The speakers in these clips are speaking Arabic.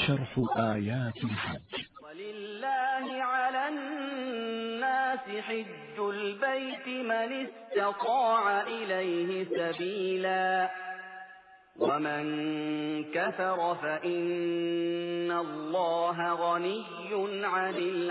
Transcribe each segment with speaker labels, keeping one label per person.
Speaker 1: شرح آيات الحج.
Speaker 2: ولله على الناس حج البيت من استطاع إليه سبيلا ومن كفر فإن الله غني عن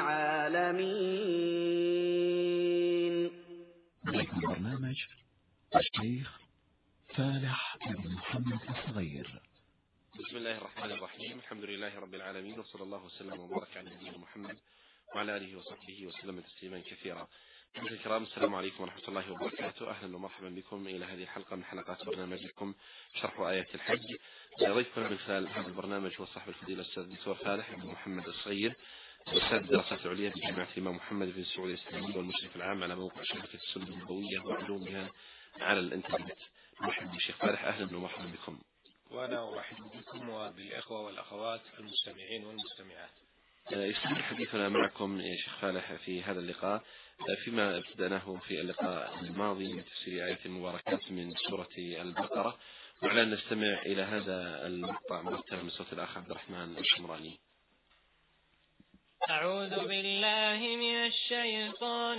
Speaker 2: العالمين.
Speaker 1: ضيف البرنامج الشيخ فالح بن محمد الصغير.
Speaker 3: بسم الله الرحمن الرحيم. الحمد لله رب العالمين، وصلى الله وسلم وبارك على نبينا محمد وعلى آله وصحبه وسلم تسليما كثيرا. أيها الكرام، السلام عليكم ورحمة الله وبركاته. أهلا ومرحبا بكم إلى هذه الحلقة من حلقات برنامجكم شرح آيات الحج. ضيفنا من خلال هذا البرنامج هو صاحب الفضيلة الأستاذ الدكتور فالح بن محمد الصغير، أستاذ الدراسات العليا بجامعة الإمام محمد في السعودية الإسلامية والمشرف العام على موقع شبكة السنة النبوية وعلومها على الإنترنت. مرحبا بالشيخ فالح، أهلا ومرحبا بكم.
Speaker 4: وأنا أرحب بكم وبالإخوة والأخوات المستمعين والمستمعات.
Speaker 3: يستمر حديثنا معكم يا شيخ فالح في هذا اللقاء فيما ابتدأناه في اللقاء الماضي من تفسير آيات المباركات من سورة البقرة، وعلى أن نستمع إلى هذا المقطع مرتبا من صوت الأخ عبد الرحمن الشمراني.
Speaker 5: أعوذ بالله من الشيطان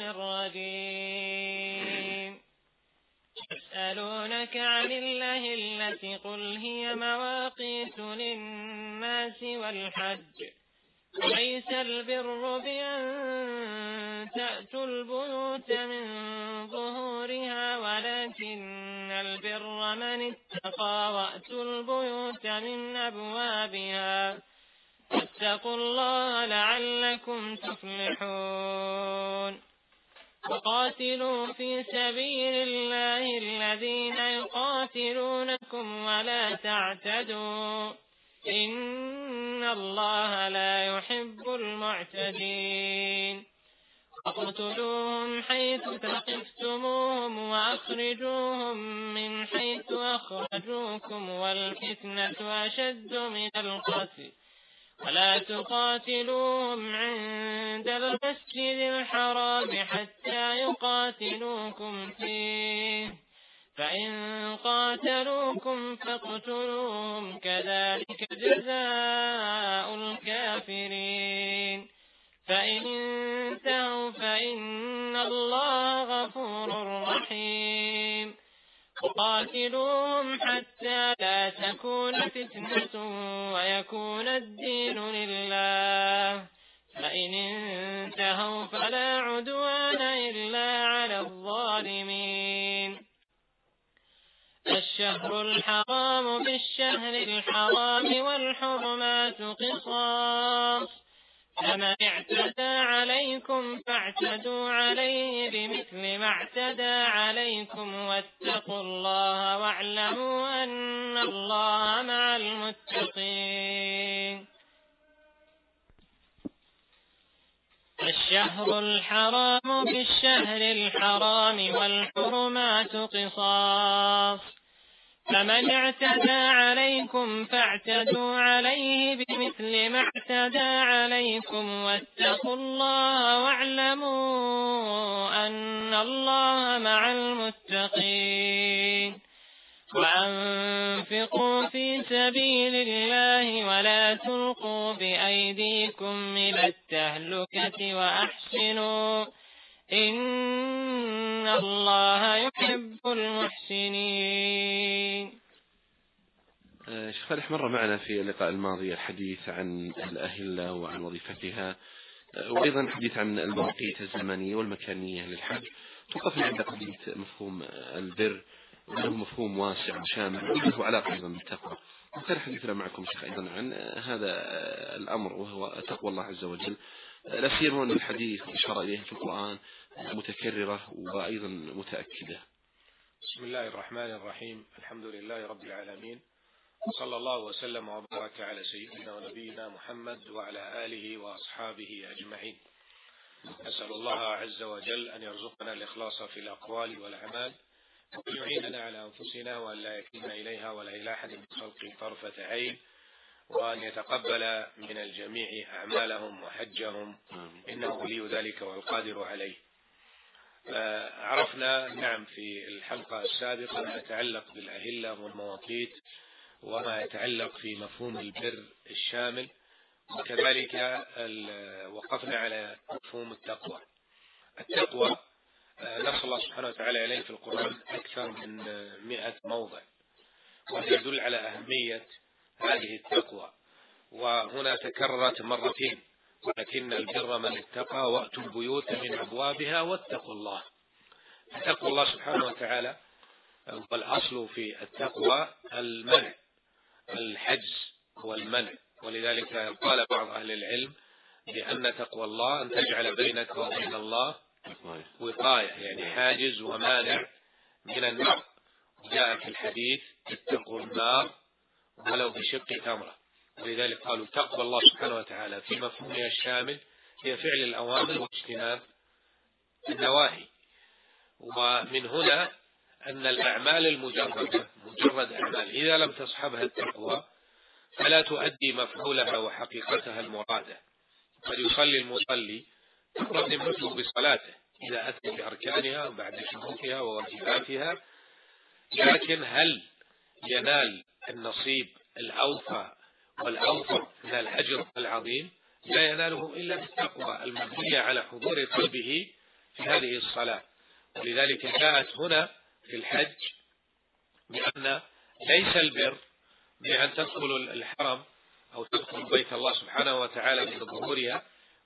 Speaker 5: الرجيم. يسألونك عن الأهلة قل هي مواقيت للناس والحج وليس البر بأن تأتوا البيوت من ظهورها ولكن البر من اتقى وأتوا البيوت من أبوابها واتقوا الله لعلكم تفلحون. وقاتلوا في سبيل الله الذين يقاتلونكم ولا تعتدوا إن الله لا يحب المعتدين. واقتلوهم حيث ثقفتموهم وأخرجوهم من حيث أخرجوكم والفتنة أشد من القتل ولا تقاتلوهم عند المسجد الحرام حتى يقاتلوكم فيه فإن قاتلوكم فاقتلوهم كذلك جزاء الكافرين. فإن انتهوا فإن الله غفور رحيم. وقاتلوهم حتى لا تكون فتنة ويكون الدين لله فإن انتهوا فلا عدوان إلا على الظالمين. الشهر الحرام بالشهر الحرام والحرمات قصاص فمن اعتدى عليكم فاعتدوا عليه بمثل ما اعتدى عليكم واتقوا الله واعلموا أن الله مع المتقين. الشهر الحرام بالشهر الحرام والحرمات قصاص فمن اعتدى عليكم فاعتدوا عليه بمثل ما اعتدى عليكم واتقوا الله واعلموا أن الله مع المتقين. وأنفقوا في سبيل الله ولا تلقوا بأيديكم إلى التهلكة وأحسنوا إن الله يحب المحسنين.
Speaker 3: شيخ فالح، مر معنا في اللقاء الماضي الحديث عن الأهلة وعن وظيفتها، وأيضا الحديث عن المواقيت الزمنية والمكانية للحج. توقفنا عند قضية مفهوم البر، وله مفهوم واسع وشامل وله علاقة أيضا بالتقوى. وكان حديثنا معكم شيخ أيضا عن هذا الأمر وهو تقوى الله عز وجل، لا سيما أن الحديث إشارة إليه في القرآن متكررة وأيضا متأكدة.
Speaker 4: بسم الله الرحمن الرحيم. الحمد لله رب العالمين، وصلى الله وسلم وبارك على سيدنا ونبينا محمد وعلى آله وأصحابه أجمعين. نسأل الله عز وجل أن يرزقنا الإخلاص في الأقوال والأعمال، وأن يعيننا على أنفسنا وأن لا يكلنا إليها ولا إلى أحد من خلقه طرفة عين، وأن يتقبل من الجميع أعمالهم وحجهم إنه ولي ذلك والقادر عليه. عرفنا نعم في الحلقة السابقة ما يتعلق بالأهلة والمواقيت وما يتعلق في مفهوم البر الشامل، وكذلك وقفنا على مفهوم التقوى. التقوى نص الله سبحانه وتعالى عليه في القرآن أكثر من 100 موضع، ويدل على أهمية هذه التقوى. وهنا تكررت مرتين: ولكن البر من اتقى وأتوا البيوت من أبوابها واتقوا الله. فتقوى الله سبحانه وتعالى والأصل في التقوى المنع، الحجز والمنع. ولذلك قال بعض أهل العلم بأن تقوى الله أن تجعل بينك وبين الله وقاية، يعني حاجز ومانع من النار. جاء في الحديث: اتقوا النار ولو بشق تمرة. ولذلك قالوا تقوى الله سبحانه وتعالى في مفهومها الشامل هي فعل الأوامر واجتناب النواهي. ومن هنا أن الأعمال المجردة مجرد أعمال إذا لم تصحبها التقوى فلا تؤدي مفعولها وحقيقتها المرادة. قد يصلي المصلي تمرض ذمته بصلاته إذا أتى بأركانها بعد شروطها وواجباتها، لكن هل ينال النصيب الأوفى والأوفر من الأجر العظيم؟ لا يناله إلا بالتقوى المبنية على حضور قلبه في هذه الصلاة. ولذلك جاءت هنا في الحج بأن ليس البر بأن تدخل الحرم أو تدخل بيت الله سبحانه وتعالى بظهورها،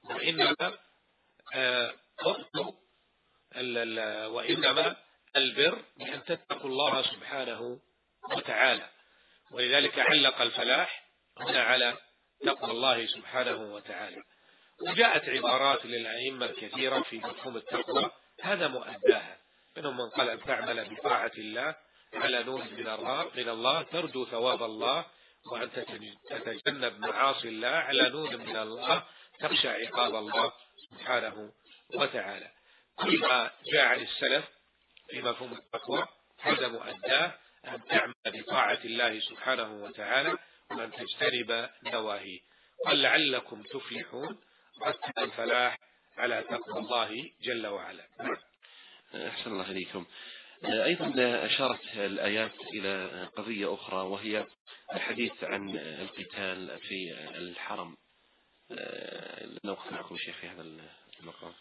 Speaker 4: وإنما البر بأن تتقوا الله سبحانه وتعالى. ولذلك علق الفلاح هنا على تقوى الله سبحانه وتعالى. وجاءت عبارات للأئمة الكثيرة في مفهوم التقوى هذا مؤداها، منهم من قال أن تعمل بطاعة الله على نور من الله ترجو ثواب الله، وأن تتجنب معاصي الله على نور من الله تخشى عقاب الله سبحانه وتعالى. كل ما جاء عن السلف في مفهوم التقوى هذا مؤداه أن تعمل بطاعة الله سبحانه وتعالى وأن تجتنب نواهيه. قال لعلكم تفلحون، رتب الفلاح على تقوى الله جل وعلا.
Speaker 3: أحسن الله إليكم. أيضا أشارت الآيات إلى قضية أخرى وهي الحديث عن القتال في الحرم. نوقف معكم شيخ في هذا المقام.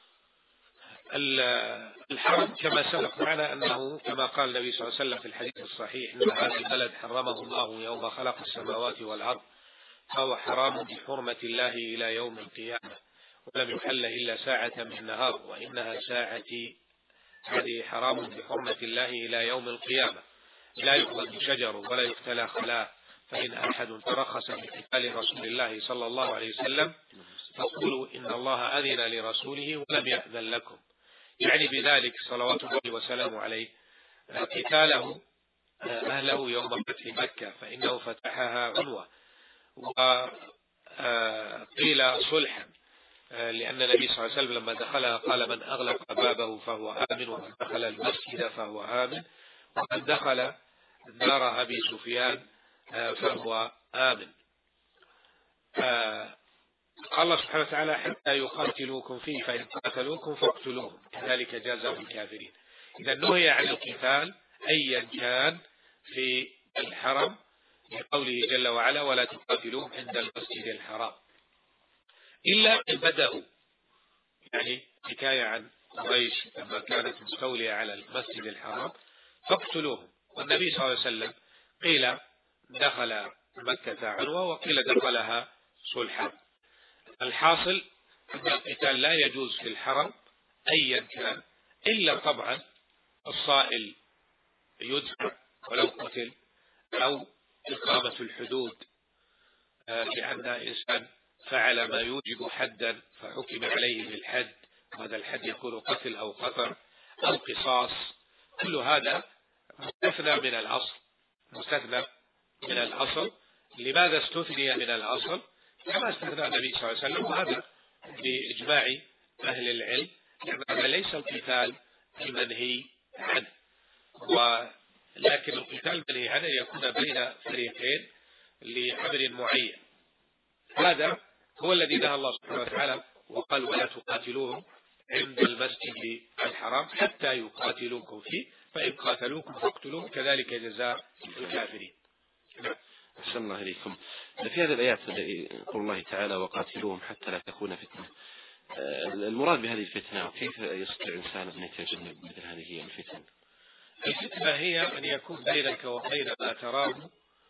Speaker 4: الحرم كما سبق معنا أنه كما قال النبي صلى الله عليه وسلم في الحديث الصحيح: إن هذا البلد حرمه الله يوم خلق السماوات والأرض فهو حرام بحرمة الله إلى يوم القيامة، ولم يحل إلا ساعة من النهار، وإنها ساعتي هذه حرام بحرمة الله إلى يوم القيامة. لا يؤخذ شجر ولا يقتلى خلاه، فإن أحد ترخص في قتال رسول الله صلى الله عليه وسلم فقولوا إن الله أذن لرسوله ولم يأذن لكم، يعني بذلك صلوات الله وسلامه عليه قتاله أهله يوم فتح مكة، فإنه فتحها عنوة، وقيل صلحا، لأن النبي صلى الله عليه وسلم لما دخلها قال: من أغلق بابه فهو آمن، ومن دخل المسجد فهو آمن، ومن دخل دار أبي سفيان فهو آمن. قال الله سبحانه وتعالى: حتى يقاتلوكم فيه فإن قاتلوكم فاقتلوهم كذلك جزاء الكافرين. إذا نهي عن القتال أيا كان في الحرم بقوله جل وعلا: ولا تقاتلوهم عند المسجد الحرام، إلا إن بدأوا، يعني حكاية عن قريش لما كانت مستولية على المسجد الحرام فاقتلوهم. والنبي صلى الله عليه وسلم قيل دخل مكة عنوة وقيل دخلها صلحا. الحاصل أن القتال لا يجوز في الحرم أيا كان، إلا طبعا الصائل يدفع ولو قتل، أو إقامة الحدود، لأن إنسان فعل ما يوجب حدا فحكم عليه بالحد، وهذا الحد يكون قتل أو قطع أو قصاص. كل هذا مستثنى من الأصل، مستثنى من الأصل. لماذا استثني من الأصل؟ كما استثنى النبي صلى الله عليه وسلم، وهذا بإجماع أهل العلم، لأن هذا ليس القتال المنهي عنه، ولكن القتال المنهي عنه يكون بين فريقين لأمر معين. هذا هو الذي نهى الله سبحانه وتعالى وقال: ولا تقاتلوهم عند المسجد الحرام حتى يقاتلوكم فيه فإن قاتلوكم فاقتلوهم كذلك جزاء الكافرين.
Speaker 3: أحسن الله إليكم. في هذه الآيات يقول الله تعالى وقاتلوهم حتى لا تكون فتنة، المراد بهذه الفتنة وكيف يستطيع الإنسان أن يتجنب مثل هذه الفتن؟
Speaker 4: الفتنة هي أن يكون بينك وبين ما تراه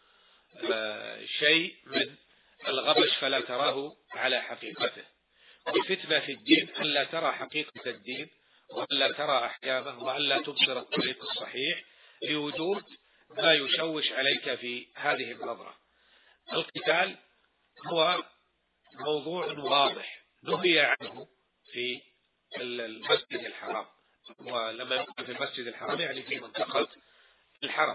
Speaker 4: شيء من الغبش فلا تراه على حقيقته. والفتنة في الدين أن لا ترى حقيقة الدين وأن لا ترى أحكامه وأن لا تبصر الطريق الصحيح لوجود ما يشوش عليك في هذه النظرة. القتال هو موضوع واضح نهي عنه في المسجد الحرام، ولما يقول في المسجد الحرام يعني في منطقة الحرم،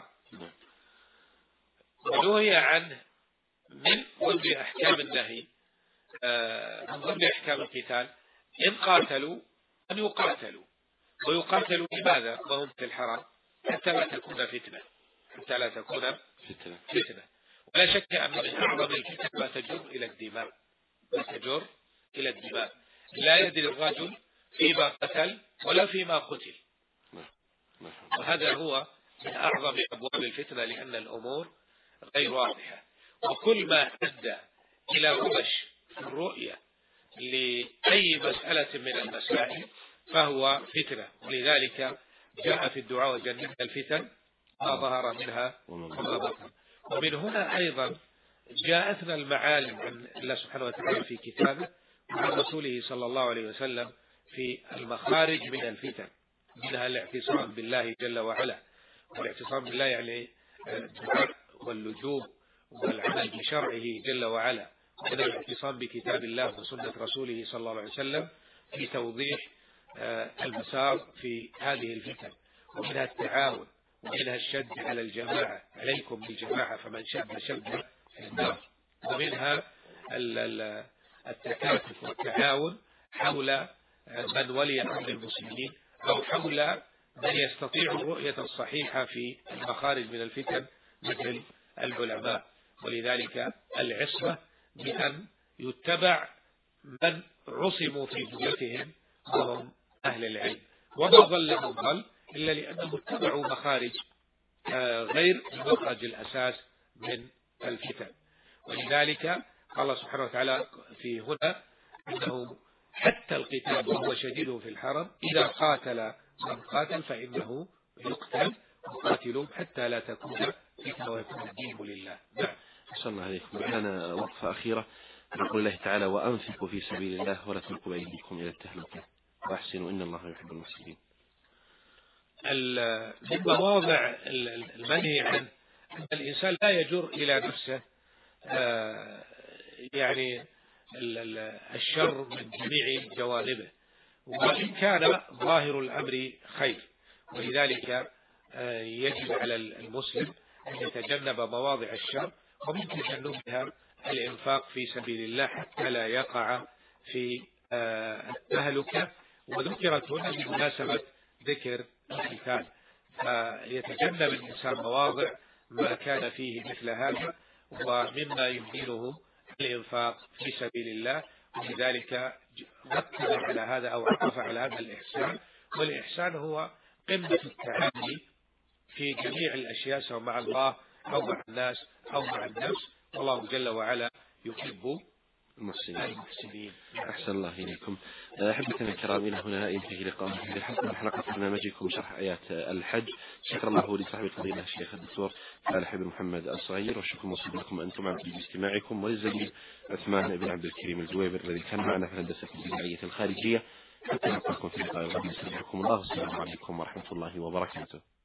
Speaker 4: ونهي عنه من ضمن أحكام النهي، من ضمن أحكام القتال إن قاتلوا أن يقاتلوا، ويقاتلوا لماذا وهم في الحرم؟ حتى لا تكون فتنة، حتى لا تكون فتنة. ولا شك أن من أعظم الفتن ما تجر إلى الدماء، ما تجر إلى الدماء. لا يدري الرجل فيما قتل ولا فيما قتل، وهذا هو من أعظم أبواب الفتنة، لأن الأمور غير واضحة. وكل ما أدى إلى غبش في الرؤية لأي مسألة من المسائل فهو فتنة. ولذلك جاء في الدعاء وجنبنا الفتن ما ظهر منها وما بطن. ومن هنا أيضا جاءتنا المعالم عن الله سبحانه وتعالى في كتابه وعن رسوله صلى الله عليه وسلم في المخارج من الفتن، منها الاعتصام بالله جل وعلا. والاعتصام بالله يعني الدعاء واللجوء والعمل بشرعه جل وعلا، ومن الاعتصام بكتاب الله وسنة رسوله صلى الله عليه وسلم في توضيح المسار في هذه الفتن. ومنها التعاون، ومنها الشد على الجماعة، عليكم بالجماعة فمن شد شد في النار. ومنها التكاتف والتعاون حول من ولي أمر المسلمين أو حول من يستطيع الرؤية الصحيحة في المخارج من الفتن مثل العلماء. ولذلك العصمة بأن يتبع من عصموا في جملتهم وهم أهل العلم، وما ضل من ضل إلا لأنهم اتبعوا مخارج غير المخرج الأساس من الفتن. ولذلك قال سبحانه وتعالى في هنا أنه حتى القتال وهو شديد في الحرم إذا قاتل من قاتل فإنه يقتل، وقاتلهم حتى لا تكون فتنة ويكون الدين لله. نعم.
Speaker 3: أحسن الله عليكم. معنا وقفة أخيرة نقول الله تعالى وأنفقوا في سبيل الله ولا تلقوا بأيديكم إلى التهلكة وأحسنوا إن الله يحب المحسنين.
Speaker 4: من مواضع المنهي عن أن الإنسان لا يجر إلى نفسه يعني الشر من جميع جوانبه، وإن كان ظاهر الأمر خير. ولذلك يجب على المسلم أن يتجنب مواضع الشر، ومن تجنبها الإنفاق في سبيل الله حتى لا يقع في التهلكة. وذكرت هنا بمناسبة ذكر القتال، فيتجنب الإنسان مواضع ما كان فيه مثل هذا، ومما يمكنه الإنفاق في سبيل الله. ولذلك ركز على هذا أو عطف على هذا الإحسان. والإحسان هو قمة التعامل في جميع الأشياء سواء مع الله أو مع الناس أو مع النفس، والله جل وعلا يحب المحسنين.
Speaker 3: أحسن الله إليكم. أحبتنا الكرام، إلى هنا ينتهي لقاءنا في حلقة برنامجكم شرح آيات الحج. شكر الله لصاحب الفضيلة الشيخ الدكتور فالح بن محمد الصغير، والشكر موصول لكم أنتم على استماعكم، وللزميل عثمان بن عبد الكريم الجويبر الذي كان معنا في الهندسة البدعية الخارجية. حتى نلقاكم في لقاء غد، يسلمكم الله، والسلام عليكم ورحمة الله وبركاته.